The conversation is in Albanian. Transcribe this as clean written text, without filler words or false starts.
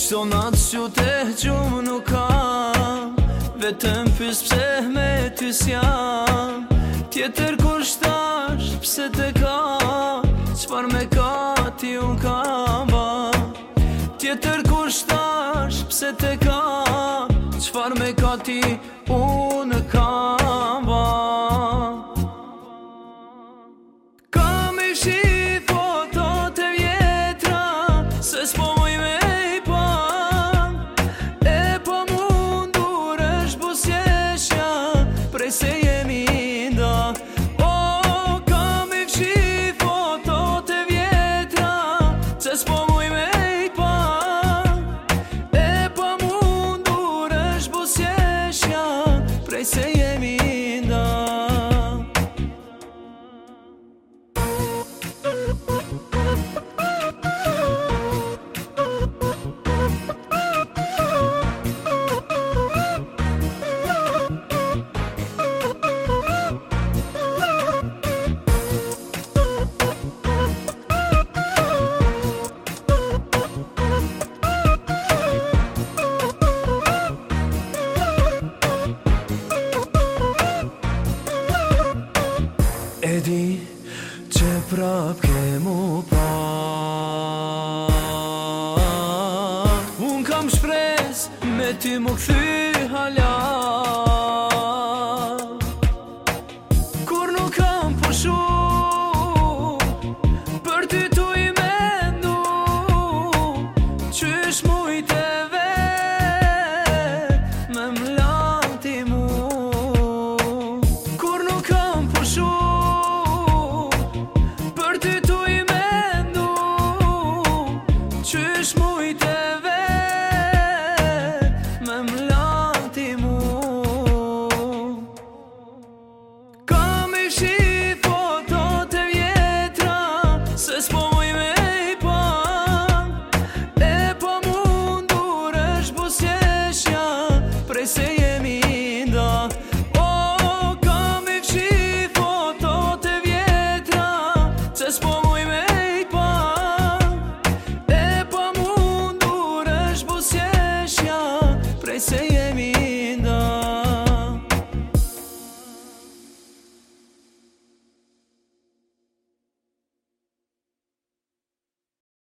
Qdo natë që te gjumë nuk kam, vetëm pys pse me ty s'jam. Tjetër kur shtash pse te ka, qfar me ka ti unë kam ba. Tjetër kur shtash pse te ka, qfar me ka ti unë kam ba. Kam i shi fotot e vjetra, se s'po muj me i pa. E po mundur është busjeshja, prej se jemi nda. O, kam i shi fotot e vjetra, se s'po muj me i pa. E po mundur është busjeshja, prej se jemi nda. E di që prap ke mu pa, unë kam shpres me ty mu kthy.